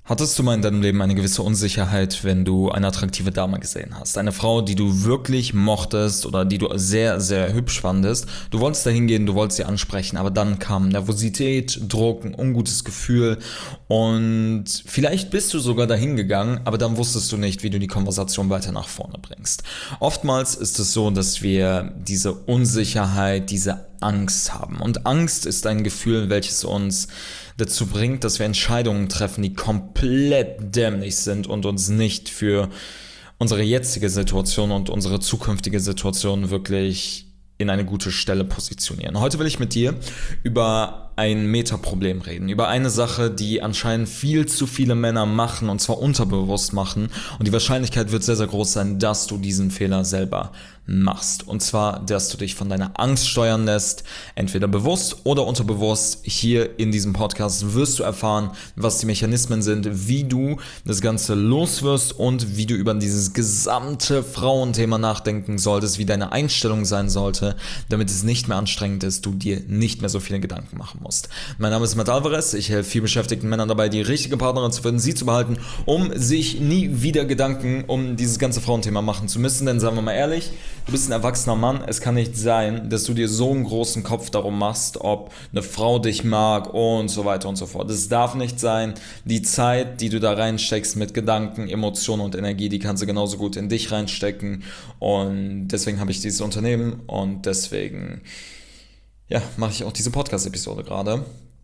Hattest du mal in deinem Leben eine gewisse Unsicherheit, wenn du eine attraktive Dame gesehen hast? Eine Frau, die du wirklich mochtest oder die du sehr, sehr hübsch fandest. Du wolltest da hingehen, du wolltest sie ansprechen, aber dann kam Nervosität, Druck, ein ungutes Gefühl und vielleicht bist du sogar dahin gegangen, aber dann wusstest du nicht, wie du die Konversation weiter nach vorne bringst. Oftmals ist es so, dass wir diese Unsicherheit, diese Angst haben. Und Angst ist ein Gefühl, welches uns dazu bringt, dass wir Entscheidungen treffen, die komplett dämlich sind und uns nicht für unsere jetzige Situation und unsere zukünftige Situation wirklich in eine gute Stelle positionieren. Heute will ich mit dir über ein Metaproblem reden, über eine Sache, die anscheinend viel zu viele Männer machen und zwar unterbewusst machen und die Wahrscheinlichkeit wird sehr, sehr groß sein, dass du diesen Fehler selber machst. Und zwar, dass du dich von deiner Angst steuern lässt, entweder bewusst oder unterbewusst. Hier in diesem Podcast wirst du erfahren, was die Mechanismen sind, wie du das Ganze loswirst und wie du über dieses gesamte Frauenthema nachdenken solltest, wie deine Einstellung sein sollte, damit es nicht mehr anstrengend ist, du dir nicht mehr so viele Gedanken machen musst. Mein Name ist Matt Alvarez, ich helfe vielbeschäftigten Männern dabei, die richtige Partnerin zu finden, sie zu behalten, um sich nie wieder Gedanken um dieses ganze Frauenthema machen zu müssen, denn sagen wir mal ehrlich, du bist ein erwachsener Mann, es kann nicht sein, dass du dir so einen großen Kopf darum machst, ob eine Frau dich mag und so weiter und so fort. Das darf nicht sein. Die Zeit, die du da reinsteckst mit Gedanken, Emotionen und Energie, die kannst du genauso gut in dich reinstecken und deswegen habe ich dieses Unternehmen und deswegen mache ich auch diese Podcast-Episode gerade,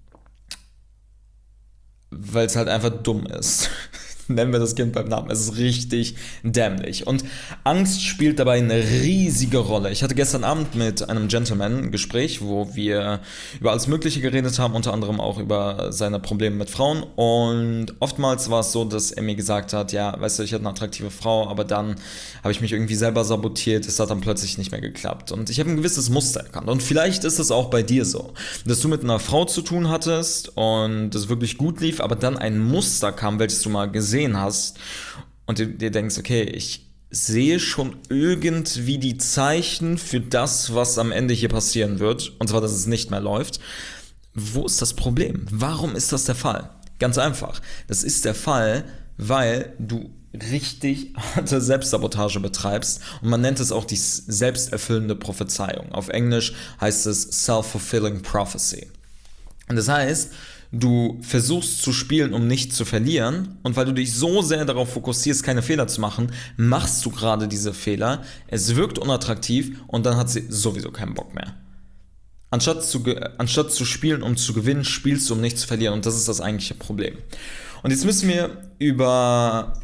weil es halt einfach dumm ist. Nennen wir das Kind beim Namen. Es ist richtig dämlich. Und Angst spielt dabei eine riesige Rolle. Ich hatte gestern Abend mit einem Gentleman ein Gespräch, wo wir über alles Mögliche geredet haben, unter anderem auch über seine Probleme mit Frauen. Und oftmals war es so, dass er mir gesagt hat, ja, weißt du, ich hatte eine attraktive Frau, aber dann habe ich mich irgendwie selber sabotiert. Es hat dann plötzlich nicht mehr geklappt. Und ich habe ein gewisses Muster erkannt. Und vielleicht ist es auch bei dir so, dass du mit einer Frau zu tun hattest und es wirklich gut lief, aber dann ein Muster kam, welches du mal gesehen hast und du dir denkst, okay, ich sehe schon irgendwie die Zeichen für das, was am Ende hier passieren wird, und zwar, dass es nicht mehr läuft. Wo ist das Problem? Warum ist das der Fall? Ganz einfach. Das ist der Fall, weil du richtig harte Selbstsabotage betreibst und man nennt es auch die selbsterfüllende Prophezeiung. Auf Englisch heißt es Self-Fulfilling Prophecy. Und das heißt, du versuchst zu spielen, um nicht zu verlieren und weil du dich so sehr darauf fokussierst, keine Fehler zu machen, machst du gerade diese Fehler, es wirkt unattraktiv und dann hat sie sowieso keinen Bock mehr. Anstatt zu spielen, um zu gewinnen, spielst du, um nicht zu verlieren und das ist das eigentliche Problem. Und jetzt müssen wir über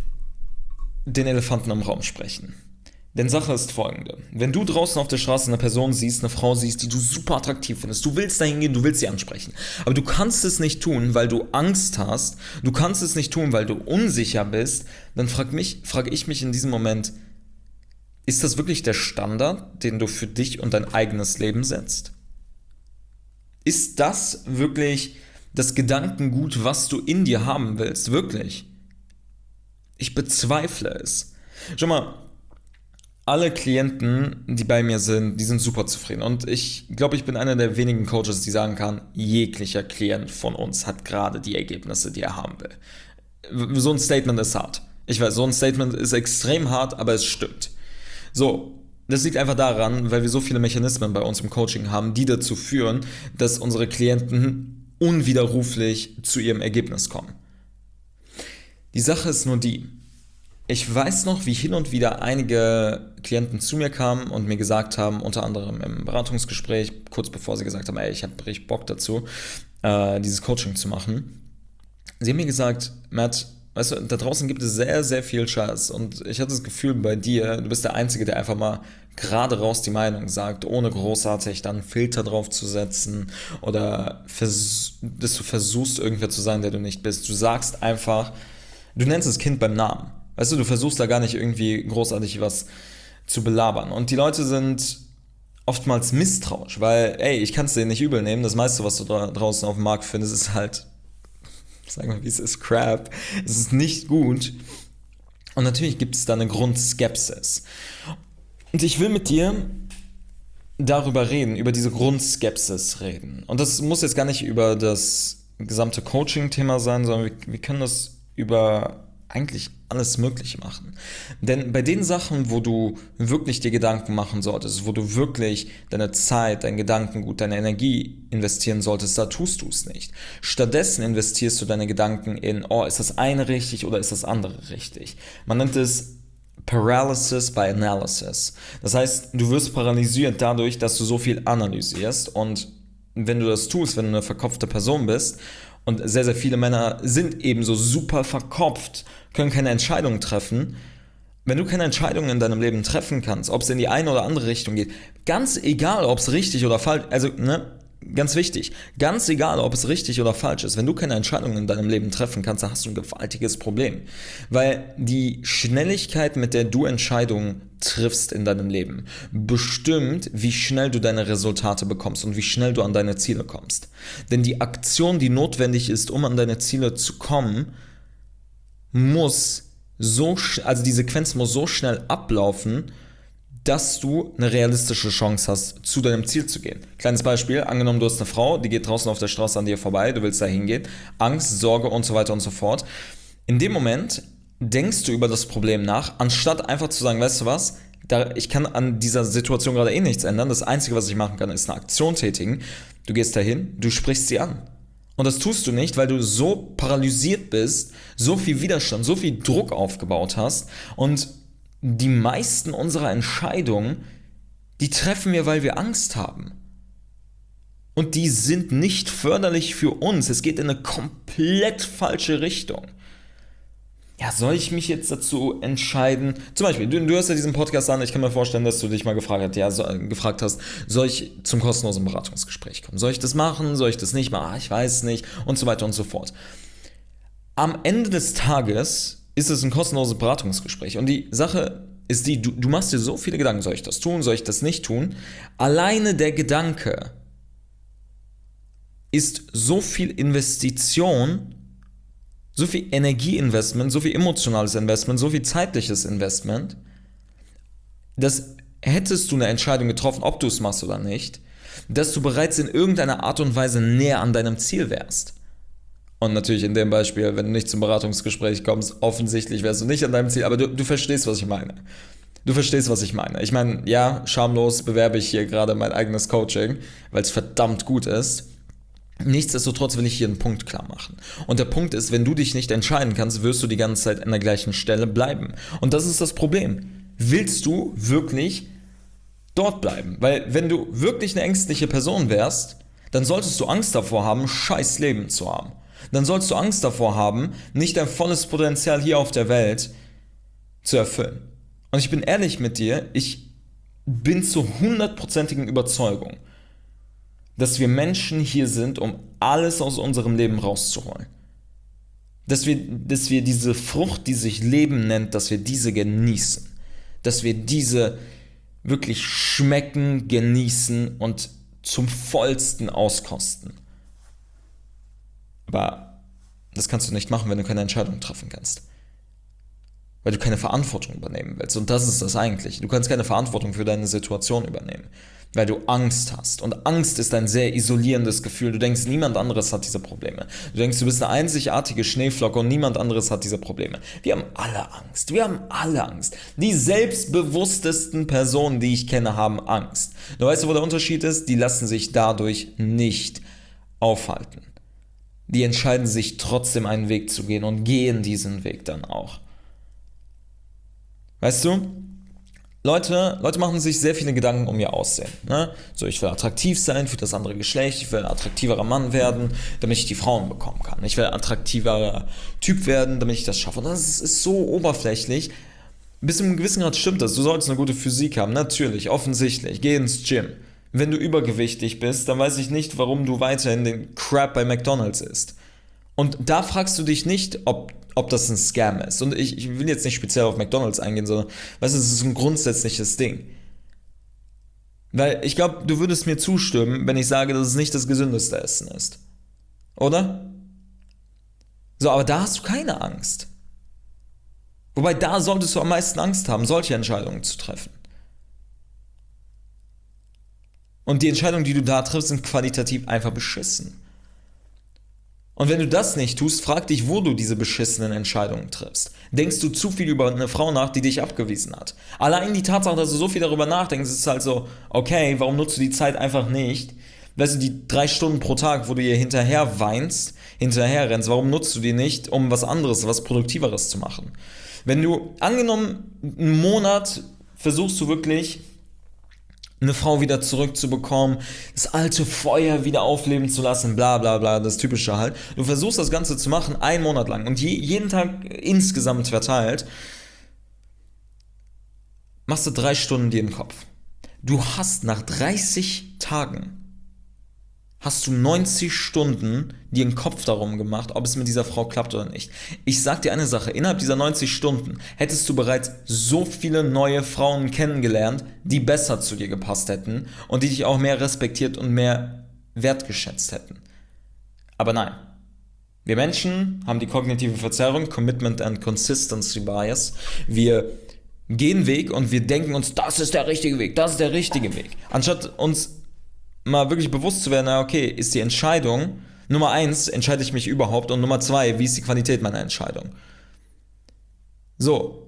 den Elefanten im Raum sprechen. Denn Sache ist folgende. Wenn du draußen auf der Straße eine Person siehst, eine Frau siehst, die du super attraktiv findest, du willst da hingehen, du willst sie ansprechen, aber du kannst es nicht tun, weil du Angst hast, du kannst es nicht tun, weil du unsicher bist, dann frage ich mich in diesem Moment, ist das wirklich der Standard, den du für dich und dein eigenes Leben setzt? Ist das wirklich das Gedankengut, was du in dir haben willst? Wirklich? Ich bezweifle es. Schau mal, alle Klienten, die bei mir sind, die sind super zufrieden. Und ich glaube, ich bin einer der wenigen Coaches, die sagen kann, jeglicher Klient von uns hat gerade die Ergebnisse, die er haben will. So ein Statement ist hart. Ich weiß, so ein Statement ist extrem hart, aber es stimmt. So, das liegt einfach daran, weil wir so viele Mechanismen bei uns im Coaching haben, die dazu führen, dass unsere Klienten unwiderruflich zu ihrem Ergebnis kommen. Die Sache ist nur die, ich weiß noch, wie hin und wieder einige Klienten zu mir kamen und mir gesagt haben, unter anderem im Beratungsgespräch, kurz bevor sie gesagt haben, ey, ich habe richtig Bock dazu, dieses Coaching zu machen. Sie haben mir gesagt, Matt, weißt du, da draußen gibt es sehr, sehr viel Scheiß und ich hatte das Gefühl bei dir, du bist der Einzige, der einfach mal gerade raus die Meinung sagt, ohne großartig dann Filter drauf zu setzen oder dass du versuchst, irgendwer zu sein, der du nicht bist. Du sagst einfach, du nennst das Kind beim Namen. Weißt du, du versuchst da gar nicht irgendwie großartig was zu belabern. Und die Leute sind oftmals misstrauisch, weil, ey, ich kann es denen nicht übel nehmen. Das meiste, was du draußen auf dem Markt findest, ist halt, sagen wir, wie es ist, Crap. Es ist nicht gut. Und natürlich gibt es da eine Grundskepsis. Und ich will mit dir darüber reden, über diese Grundskepsis reden. Und das muss jetzt gar nicht über das gesamte Coaching-Thema sein, sondern wir können das über eigentlich alles Mögliche machen. Denn bei den Sachen, wo du wirklich dir Gedanken machen solltest, wo du wirklich deine Zeit, dein Gedankengut, deine Energie investieren solltest, da tust du es nicht. Stattdessen investierst du deine Gedanken in, oh, ist das eine richtig oder ist das andere richtig? Man nennt es Paralysis by Analysis. Das heißt, du wirst paralysiert dadurch, dass du so viel analysierst, und wenn du das tust, wenn du eine verkopfte Person bist, und sehr, sehr viele Männer sind ebenso super verkopft, können keine Entscheidungen treffen. Wenn du keine Entscheidungen in deinem Leben treffen kannst, ob es in die eine oder andere Richtung geht, ganz egal, ob es richtig oder falsch, also, ganz wichtig, ganz egal, ob es richtig oder falsch ist, wenn du keine Entscheidungen in deinem Leben treffen kannst, dann hast du ein gewaltiges Problem. Weil die Schnelligkeit, mit der du Entscheidungen triffst in deinem Leben, bestimmt, wie schnell du deine Resultate bekommst und wie schnell du an deine Ziele kommst. Denn die Aktion, die notwendig ist, um an deine Ziele zu kommen, also die Sequenz muss so schnell ablaufen, dass du eine realistische Chance hast, zu deinem Ziel zu gehen. Kleines Beispiel, angenommen, du hast eine Frau, die geht draußen auf der Straße an dir vorbei, du willst da hingehen, Angst, Sorge und so weiter und so fort. In dem Moment denkst du über das Problem nach, anstatt einfach zu sagen, weißt du was, ich kann an dieser Situation gerade eh nichts ändern, das Einzige, was ich machen kann, ist eine Aktion tätigen. Du gehst dahin, du sprichst sie an. Und das tust du nicht, weil du so paralysiert bist, so viel Widerstand, so viel Druck aufgebaut hast, und die meisten unserer Entscheidungen, die treffen wir, weil wir Angst haben. Und die sind nicht förderlich für uns. Es geht in eine komplett falsche Richtung. Ja, soll ich mich jetzt dazu entscheiden? Zum Beispiel, du hörst ja diesen Podcast an, ich kann mir vorstellen, dass du dich mal gefragt hast, soll ich zum kostenlosen Beratungsgespräch kommen? Soll ich das machen? Soll ich das nicht machen? Ich weiß nicht. Und so weiter und so fort. Am Ende des Tages ist es ein kostenloses Beratungsgespräch. Und die Sache ist die, du machst dir so viele Gedanken, soll ich das tun, soll ich das nicht tun? Alleine der Gedanke ist so viel Investition, so viel Energieinvestment, so viel emotionales Investment, so viel zeitliches Investment, dass hättest du eine Entscheidung getroffen, ob du es machst oder nicht, dass du bereits in irgendeiner Art und Weise näher an deinem Ziel wärst. Und natürlich in dem Beispiel, wenn du nicht zum Beratungsgespräch kommst, offensichtlich wärst du nicht an deinem Ziel, aber du verstehst, was ich meine. Du verstehst, was ich meine. Ich meine, ja, schamlos bewerbe ich hier gerade mein eigenes Coaching, weil es verdammt gut ist. Nichtsdestotrotz will ich hier einen Punkt klar machen. Und der Punkt ist, wenn du dich nicht entscheiden kannst, wirst du die ganze Zeit an der gleichen Stelle bleiben. Und das ist das Problem. Willst du wirklich dort bleiben? Weil wenn du wirklich eine ängstliche Person wärst, dann solltest du Angst davor haben, scheiß Leben zu haben. Dann sollst du Angst davor haben, nicht dein volles Potenzial hier auf der Welt zu erfüllen. Und ich bin ehrlich mit dir, ich bin zur 100%igen Überzeugung, dass wir Menschen hier sind, um alles aus unserem Leben rauszuholen. Dass wir diese Frucht, die sich Leben nennt, dass wir diese genießen. Dass wir diese wirklich schmecken, genießen und zum vollsten auskosten. Aber das kannst du nicht machen, wenn du keine Entscheidung treffen kannst. Weil du keine Verantwortung übernehmen willst. Und das ist das Eigentliche. Du kannst keine Verantwortung für deine Situation übernehmen, weil du Angst hast. Und Angst ist ein sehr isolierendes Gefühl. Du denkst, niemand anderes hat diese Probleme. Du denkst, du bist eine einzigartige Schneeflocke und niemand anderes hat diese Probleme. Wir haben alle Angst. Wir haben alle Angst. Die selbstbewusstesten Personen, die ich kenne, haben Angst. Du weißt, wo der Unterschied ist? Die lassen sich dadurch nicht aufhalten. Die entscheiden sich trotzdem einen Weg zu gehen und gehen diesen Weg dann auch. Weißt du, Leute machen sich sehr viele Gedanken um ihr Aussehen. Ne? So, ich will attraktiv sein für das andere Geschlecht, ich will ein attraktiverer Mann werden, damit ich die Frauen bekommen kann. Ich will ein attraktiverer Typ werden, damit ich das schaffe. Und das ist so oberflächlich. Bis zu einem gewissen Grad stimmt das. Du solltest eine gute Physik haben, natürlich, offensichtlich. Geh ins Gym. Wenn du übergewichtig bist, dann weiß ich nicht, warum du weiterhin den Crap bei McDonald's isst. Und da fragst du dich nicht, ob das ein Scam ist. Und ich will jetzt nicht speziell auf McDonald's eingehen, sondern, weißt du, es ist ein grundsätzliches Ding. Weil ich glaube, du würdest mir zustimmen, wenn ich sage, dass es nicht das gesündeste Essen ist. Oder? So, aber da hast du keine Angst. Wobei, da solltest du am meisten Angst haben, solche Entscheidungen zu treffen. Und die Entscheidungen, die du da triffst, sind qualitativ einfach beschissen. Und wenn du das nicht tust, frag dich, wo du diese beschissenen Entscheidungen triffst. Denkst du zu viel über eine Frau nach, die dich abgewiesen hat? Allein die Tatsache, dass du so viel darüber nachdenkst, ist halt so, okay, warum nutzt du die Zeit einfach nicht? Weißt du, die 3 Stunden pro Tag, wo du ihr hinterher weinst, hinterher rennst, warum nutzt du die nicht, um was anderes, was Produktiveres zu machen? Wenn du, angenommen, einen Monat versuchst du wirklich, eine Frau wieder zurückzubekommen, das alte Feuer wieder aufleben zu lassen, bla bla bla, das Typische halt. Du versuchst das Ganze zu machen, 1 Monat lang und jeden Tag insgesamt verteilt, machst du 3 Stunden dir den Kopf. Du hast nach 30 Tagen hast du 90 Stunden dir den Kopf darum gemacht, ob es mit dieser Frau klappt oder nicht. Ich sag dir eine Sache, innerhalb dieser 90 Stunden hättest du bereits so viele neue Frauen kennengelernt, die besser zu dir gepasst hätten und die dich auch mehr respektiert und mehr wertgeschätzt hätten. Aber nein. Wir Menschen haben die kognitive Verzerrung, Commitment and Consistency Bias. Wir gehen Weg und wir denken uns, das ist der richtige Weg, das ist der richtige Weg. Anstatt uns mal wirklich bewusst zu werden, okay, ist die Entscheidung, Nummer 1, entscheide ich mich überhaupt und Nummer 2, wie ist die Qualität meiner Entscheidung? So.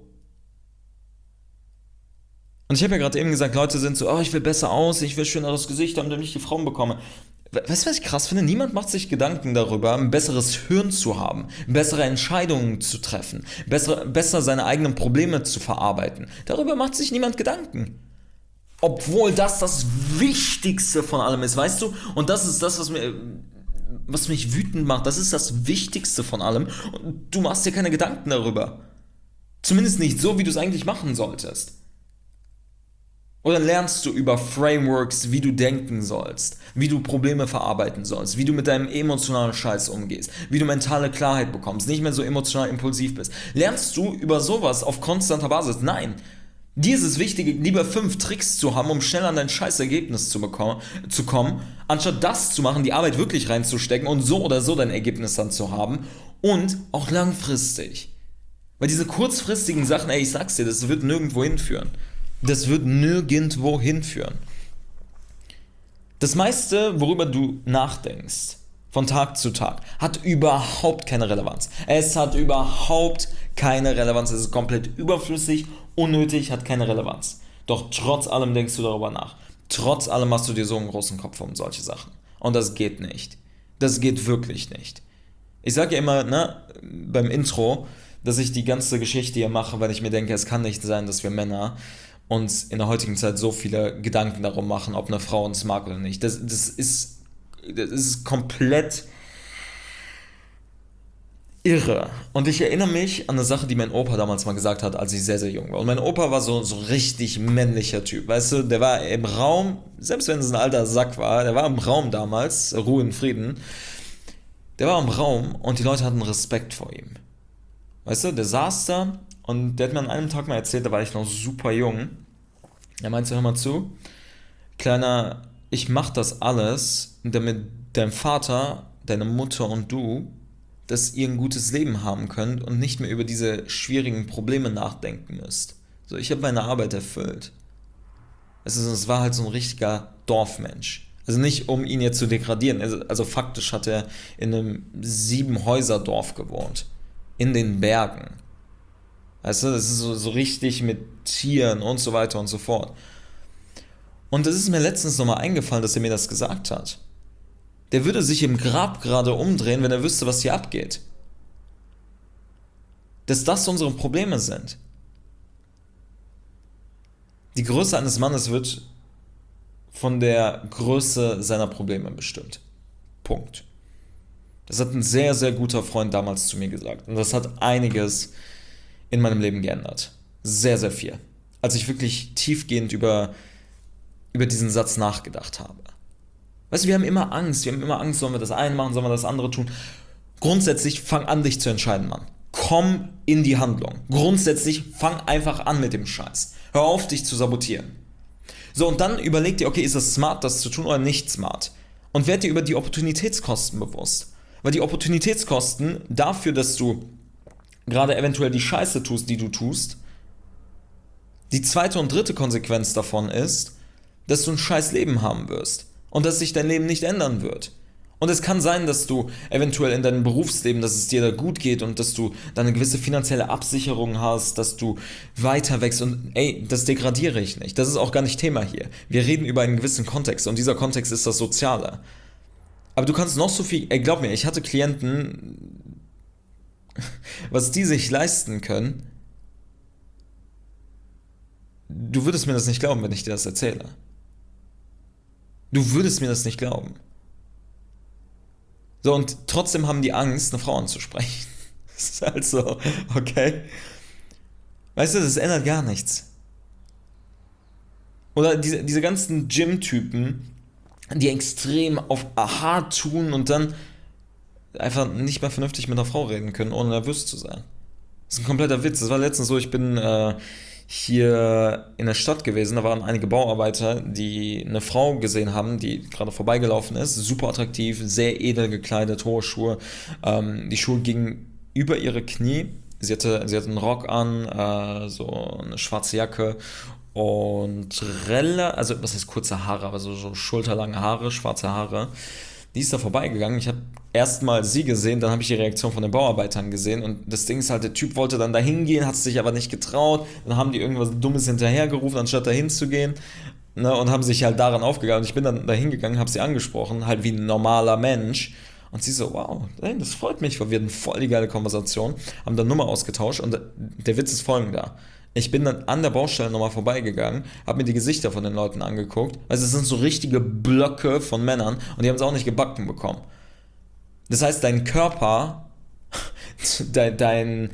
Und ich habe ja gerade eben gesagt, Leute sind so, oh, ich will besser aussehen, ich will schöneres Gesicht haben, damit ich die Frauen bekomme. Weißt du, was ich krass finde? Niemand macht sich Gedanken darüber, ein besseres Hirn zu haben, bessere Entscheidungen zu treffen, besser seine eigenen Probleme zu verarbeiten. Darüber macht sich niemand Gedanken. Obwohl das Wichtigste von allem ist, weißt du? Und das ist das, was mich wütend macht. Das ist das Wichtigste von allem. Und du machst dir keine Gedanken darüber. Zumindest nicht so, wie du es eigentlich machen solltest. Oder lernst du über Frameworks, wie du denken sollst, wie du Probleme verarbeiten sollst, wie du mit deinem emotionalen Scheiß umgehst, wie du mentale Klarheit bekommst, nicht mehr so emotional impulsiv bist. Lernst du über sowas auf konstanter Basis? Nein. Dir ist es wichtig, lieber 5 Tricks zu haben, um schnell an dein scheiß Ergebnis zu kommen, anstatt das zu machen, die Arbeit wirklich reinzustecken und so oder so dein Ergebnis dann zu haben und auch langfristig. Weil diese kurzfristigen Sachen, ey, ich sag's dir, das wird nirgendwo hinführen. Das wird nirgendwo hinführen. Das meiste, worüber du nachdenkst, von Tag zu Tag, hat überhaupt keine Relevanz. Es hat überhaupt keine Relevanz. Es ist komplett überflüssig, unnötig, hat keine Relevanz. Doch trotz allem denkst du darüber nach. Trotz allem machst du dir so einen großen Kopf um solche Sachen. Und das geht nicht. Das geht wirklich nicht. Ich sage ja immer, beim Intro, dass ich die ganze Geschichte hier mache, weil ich mir denke, es kann nicht sein, dass wir Männer uns in der heutigen Zeit so viele Gedanken darum machen, ob eine Frau uns mag oder nicht. Das ist komplett irre. Und ich erinnere mich an eine Sache, die mein Opa damals mal gesagt hat, als ich sehr, sehr jung war. Und mein Opa war so richtig männlicher Typ. Weißt du, der war im Raum, selbst wenn es ein alter Sack war, der war im Raum damals, Ruhe in Frieden, der war im Raum und die Leute hatten Respekt vor ihm. Weißt du, der saß da und der hat mir an einem Tag mal erzählt, da war ich noch super jung. Er meinte, hör mal zu, Kleiner, ich mach das alles, damit dein Vater, deine Mutter und du, dass ihr ein gutes Leben haben könnt und nicht mehr über diese schwierigen Probleme nachdenken müsst. So, ich habe meine Arbeit erfüllt. Es war halt so ein richtiger Dorfmensch. Also nicht, um ihn jetzt zu degradieren. Also faktisch hat er in einem 7-Häuser-Dorf gewohnt. In den Bergen. Weißt du, das ist so richtig mit Tieren und so weiter und so fort. Und es ist mir letztens nochmal eingefallen, dass er mir das gesagt hat. Der würde sich im Grab gerade umdrehen, wenn er wüsste, was hier abgeht. Dass das unsere Probleme sind. Die Größe eines Mannes wird von der Größe seiner Probleme bestimmt. Punkt. Das hat ein sehr, sehr guter Freund damals zu mir gesagt. Und das hat einiges in meinem Leben geändert. Sehr, sehr viel. Als ich wirklich tiefgehend über diesen Satz nachgedacht habe. Weißt du, wir haben immer Angst, sollen wir das eine machen, sollen wir das andere tun. Grundsätzlich fang an, dich zu entscheiden, Mann. Komm in die Handlung. Grundsätzlich fang einfach an mit dem Scheiß. Hör auf, dich zu sabotieren. So, und dann überleg dir, okay, ist es smart, das zu tun oder nicht smart? Und werd dir über die Opportunitätskosten bewusst. Weil die Opportunitätskosten dafür, dass du gerade eventuell die Scheiße tust, die du tust, die zweite und dritte Konsequenz davon ist, dass du ein scheiß Leben haben wirst und dass sich dein Leben nicht ändern wird. Und es kann sein, dass du eventuell in deinem Berufsleben, dass es dir da gut geht und dass du da eine gewisse finanzielle Absicherung hast, dass du weiter wächst und ey, das degradiere ich nicht. Das ist auch gar nicht Thema hier. Wir reden über einen gewissen Kontext und dieser Kontext ist das Soziale. Aber du kannst noch so viel, ey, glaub mir, ich hatte Klienten, was die sich leisten können, du würdest mir das nicht glauben, wenn ich dir das erzähle. Du würdest mir das nicht glauben. So, und trotzdem haben die Angst, eine Frau anzusprechen. Das ist halt so, okay. Weißt du, das ändert gar nichts. Oder diese ganzen Gym-Typen, die extrem auf Aha tun und dann einfach nicht mehr vernünftig mit einer Frau reden können, ohne nervös zu sein. Das ist ein kompletter Witz. Das war letztens so, ich bin hier in der Stadt gewesen, da waren einige Bauarbeiter, die eine Frau gesehen haben, die gerade vorbeigelaufen ist, super attraktiv, sehr edel gekleidet, hohe Schuhe. Die Schuhe gingen über ihre Knie. Sie hatte einen Rock an, so eine schwarze Jacke und also was heißt kurze Haare, aber so schulterlange Haare, schwarze Haare. Die ist da vorbeigegangen. Ich habe erstmal sie gesehen, dann habe ich die Reaktion von den Bauarbeitern gesehen und das Ding ist halt, der Typ wollte dann da hingehen, hat sich aber nicht getraut, dann haben die irgendwas Dummes hinterhergerufen, anstatt da hinzugehen, ne, und haben sich halt daran aufgegangen. Und ich bin dann da hingegangen, habe sie angesprochen, halt wie ein normaler Mensch. Und sie so, wow, ey, das freut mich, weil wir hatten voll die geile Konversation, haben dann Nummer ausgetauscht und der Witz ist folgender. Ich bin dann an der Baustelle nochmal vorbeigegangen, habe mir die Gesichter von den Leuten angeguckt. Also es sind so richtige Blöcke von Männern und die haben es auch nicht gebacken bekommen. Das heißt, dein Körper, dein,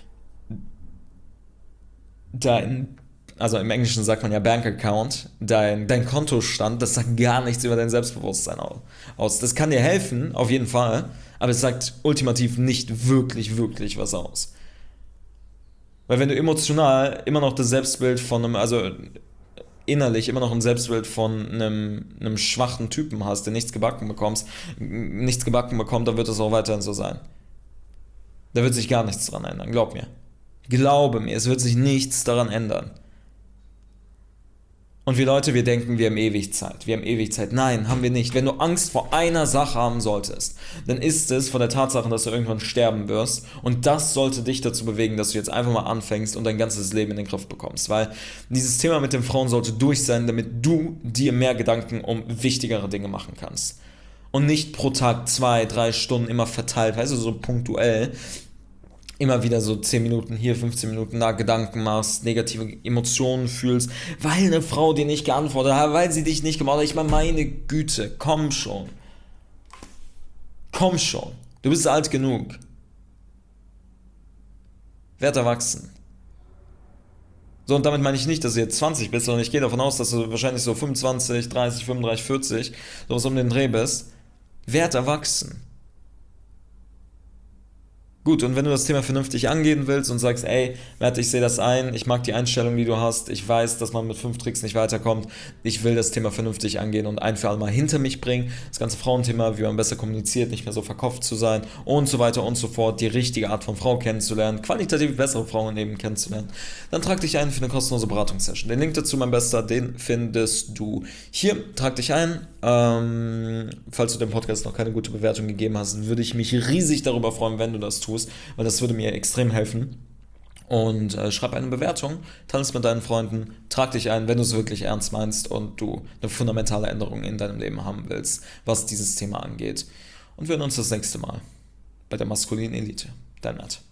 dein, also im Englischen sagt man ja Bank Account, dein Kontostand, das sagt gar nichts über dein Selbstbewusstsein aus. Das kann dir helfen, auf jeden Fall, aber es sagt ultimativ nicht wirklich, wirklich was aus. Weil wenn du emotional immer noch das Selbstbild von einem, also innerlich immer noch ein Selbstbild von einem schwachen Typen hast, der nichts gebacken bekommt, dann wird es auch weiterhin so sein. Da wird sich gar nichts dran ändern, glaub mir. Glaube mir, es wird sich nichts daran ändern. Und wir Leute, wir denken, wir haben ewig Zeit. Wir haben ewig Zeit. Nein, haben wir nicht. Wenn du Angst vor einer Sache haben solltest, dann ist es vor der Tatsache, dass du irgendwann sterben wirst. Und das sollte dich dazu bewegen, dass du jetzt einfach mal anfängst und dein ganzes Leben in den Griff bekommst. Weil dieses Thema mit den Frauen sollte durch sein, damit du dir mehr Gedanken um wichtigere Dinge machen kannst. Und nicht pro Tag 2, 3 Stunden immer verteilt, weißt du, so punktuell, immer wieder so 10 Minuten hier, 15 Minuten da Gedanken machst, negative Emotionen fühlst, weil eine Frau dir nicht geantwortet hat, weil sie dich nicht gemacht hat. Ich meine Güte, komm schon. Komm schon. Du bist alt genug. Werd erwachsen. So, und damit meine ich nicht, dass du jetzt 20 bist, sondern ich gehe davon aus, dass du wahrscheinlich so 25, 30, 35, 40, sowas um den Dreh bist. Werd erwachsen. Gut, und wenn du das Thema vernünftig angehen willst und sagst, ey, Mert, ich sehe das ein, ich mag die Einstellung, die du hast, ich weiß, dass man mit 5 Tricks nicht weiterkommt, ich will das Thema vernünftig angehen und ein für alle Mal hinter mich bringen, das ganze Frauenthema, wie man besser kommuniziert, nicht mehr so verkopft zu sein und so weiter und so fort, die richtige Art von Frau kennenzulernen, qualitativ bessere Frauen eben kennenzulernen, dann trag dich ein für eine kostenlose Beratungssession. Den Link dazu, mein Bester, den findest du hier. Trag dich ein. Falls du dem Podcast noch keine gute Bewertung gegeben hast, würde ich mich riesig darüber freuen, wenn du das tust, weil das würde mir extrem helfen. Und schreib eine Bewertung, teile es mit deinen Freunden, trag dich ein, wenn du es wirklich ernst meinst und du eine fundamentale Änderung in deinem Leben haben willst, was dieses Thema angeht. Und wir hören uns das nächste Mal bei der maskulinen Elite. Dein Mert.